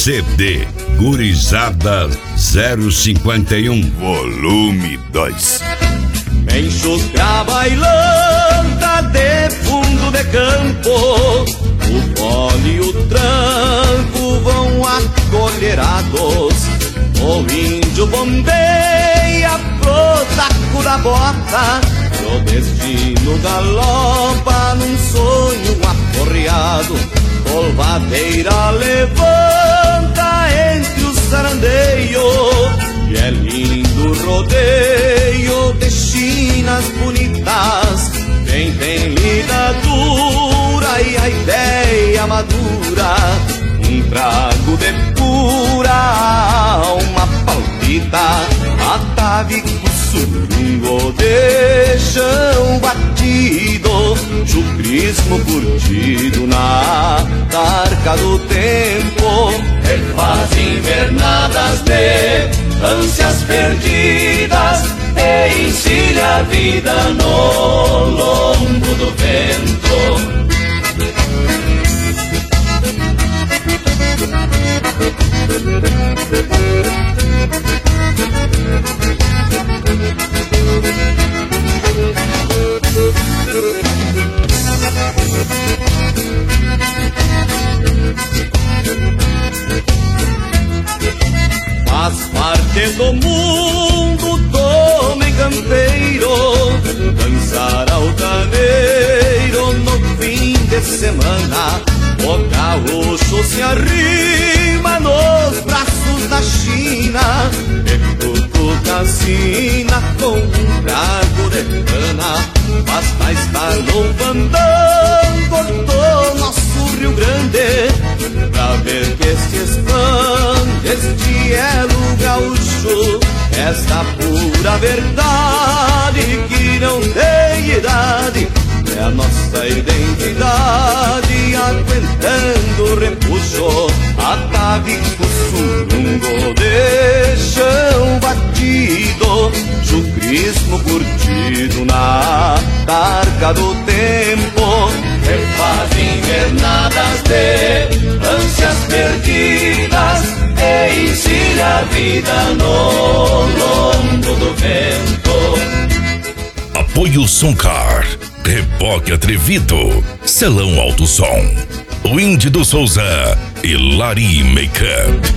CD Gurizada 051, volume 2. Enxustra a bailanta de fundo de campo, o fole e o tranco vão acolherados. O índio bombeia pro taco da bota, o destino galopa num sonho aporreado. Polvadeira levanta entre os sarandeios, e é lindo rodeio de chinas bonitas. Quem tem lida dura e a ideia madura, um trago de pura alma palpita. Atavico surungo de chão batido, chucrismo curtido na tarca do tempo. Refaz invernadas de ânsias perdidas e encilha a vida no lombo do vento. Faz parte do mundo do homem campeiro dançar altaneiro no fim de semana. O gaúcho se arrima nos braços da China e cutuca a sina com um trago de cana. Basta estar no fandango do nosso Rio Grande pra ver que se expande este elo gaúcho. Esta pura verdade que não tem idade é a nossa identidade, aguentando o repuxo. Atavico surungo de chão batido, chucrismo curtido na tarca do tempo. Refaz invernadas de ânsias perdidas e encilha a vida no lombo do vento. Apoio Soncar, Reboque Atrevido, Celão Alto Som, Windy do Souza e Lari Makeup.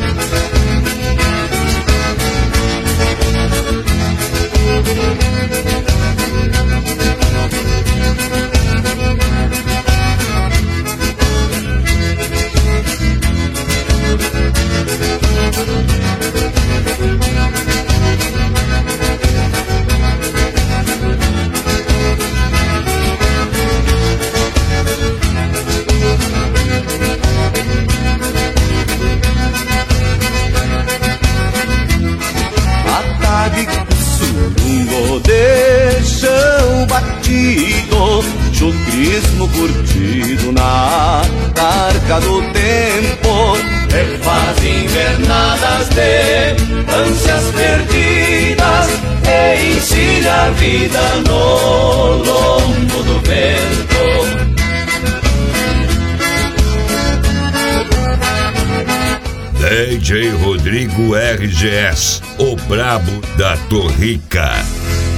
Surungo de chão batido, chucrismo curtido na tarca do tempo. Refaz invernadas de ânsias perdidas e encilha a vida no lombo do vento. DJ Rodrigo RGS, o brabo da Torrica.